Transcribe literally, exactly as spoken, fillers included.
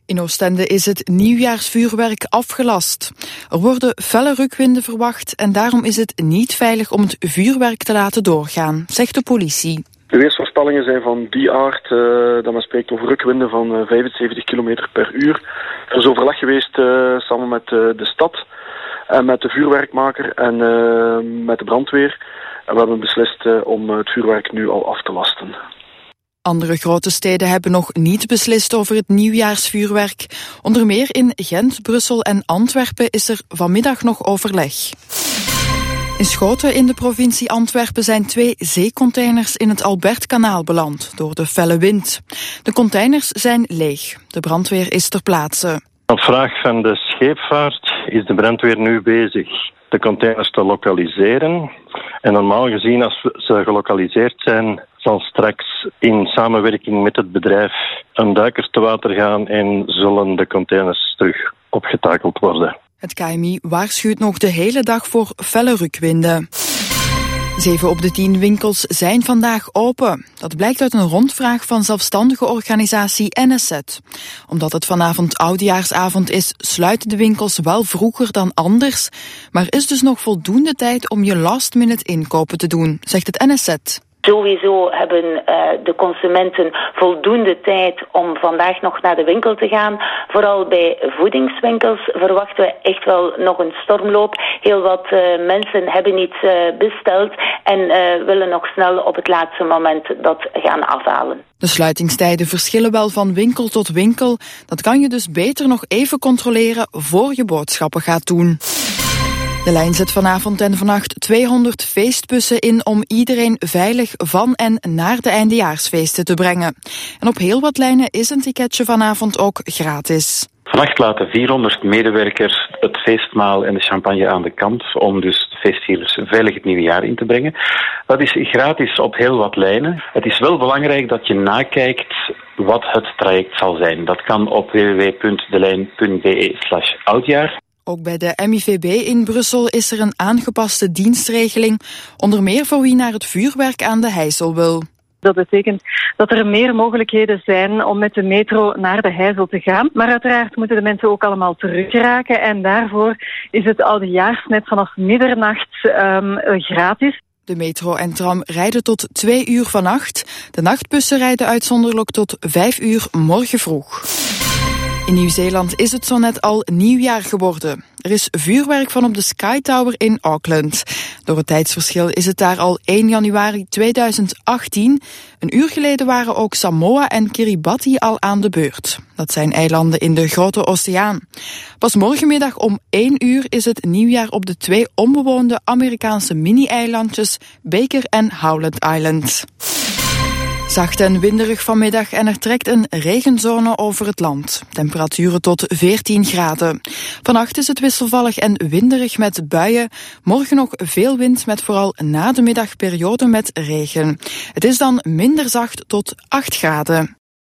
In Oostende is het nieuwjaarsvuurwerk afgelast. Er worden felle rukwinden verwacht en daarom is het niet veilig om het vuurwerk te laten doorgaan, zegt de politie. De weersvoorspellingen zijn van die aard uh, dat men spreekt over rukwinden van uh, vijfenzeventig kilometer per uur. Er is overleg geweest uh, samen met uh, de stad en met de vuurwerkmaker en uh, met de brandweer. En we hebben beslist uh, om het vuurwerk nu al af te lasten. Andere grote steden hebben nog niet beslist over het nieuwjaarsvuurwerk. Onder meer in Gent, Brussel en Antwerpen is er vanmiddag nog overleg. In Schoten in de provincie Antwerpen zijn twee zeecontainers in het Albertkanaal beland door de felle wind. De containers zijn leeg. De brandweer is ter plaatse. Op vraag van de scheepvaart is de brandweer nu bezig de containers te lokaliseren. En normaal gezien, als ze gelokaliseerd zijn, zal straks in samenwerking met het bedrijf een duiker te water gaan en zullen de containers terug opgetakeld worden. Het K M I waarschuwt nog de hele dag voor felle rukwinden. Zeven op de tien winkels zijn vandaag open. Dat blijkt uit een rondvraag van zelfstandige organisatie N S Z. Omdat het vanavond oudejaarsavond is, sluiten de winkels wel vroeger dan anders. Maar is dus nog voldoende tijd om je last-minute inkopen te doen, zegt het N S Z. Sowieso hebben uh, de consumenten voldoende tijd om vandaag nog naar de winkel te gaan. Vooral bij voedingswinkels verwachten we echt wel nog een stormloop. Heel wat uh, mensen hebben iets uh, besteld en uh, willen nog snel op het laatste moment dat gaan afhalen. De sluitingstijden verschillen wel van winkel tot winkel. Dat kan je dus beter nog even controleren voor je boodschappen gaat doen. De lijn zet vanavond en vannacht tweehonderd feestbussen in om iedereen veilig van en naar de eindejaarsfeesten te brengen. En op heel wat lijnen is een ticketje vanavond ook gratis. Vannacht laten vierhonderd medewerkers het feestmaal en de champagne aan de kant om dus de feestvierders veilig het nieuwe jaar in te brengen. Dat is gratis op heel wat lijnen. Het is wel belangrijk dat je nakijkt wat het traject zal zijn. Dat kan op w w w punt de lijn punt b e slash oudjaar. Ook bij de M I V B in Brussel is er een aangepaste dienstregeling, onder meer voor wie naar het vuurwerk aan de Heijssel wil. Dat betekent dat er meer mogelijkheden zijn om met de metro naar de Heijssel te gaan. Maar uiteraard moeten de mensen ook allemaal teruggeraken en daarvoor is het oudejaarsnet vanaf middernacht um, gratis. De metro en tram rijden tot twee uur vannacht. De nachtbussen rijden uitzonderlijk tot vijf uur morgen vroeg. In Nieuw-Zeeland is het zo net al nieuwjaar geworden. Er is vuurwerk van op de Sky Tower in Auckland. Door het tijdsverschil is het daar al één januari tweeduizend achttien. Een uur geleden waren ook Samoa en Kiribati al aan de beurt. Dat zijn eilanden in de Grote Oceaan. Pas morgenmiddag om één uur is het nieuwjaar op de twee onbewoonde Amerikaanse mini-eilandjes Baker en Howland Island. Zacht en winderig vanmiddag en er trekt een regenzone over het land. Temperaturen tot veertien graden. Vannacht is het wisselvallig en winderig met buien. Morgen nog veel wind met vooral na de middag periode met regen. Het is dan minder zacht tot acht graden.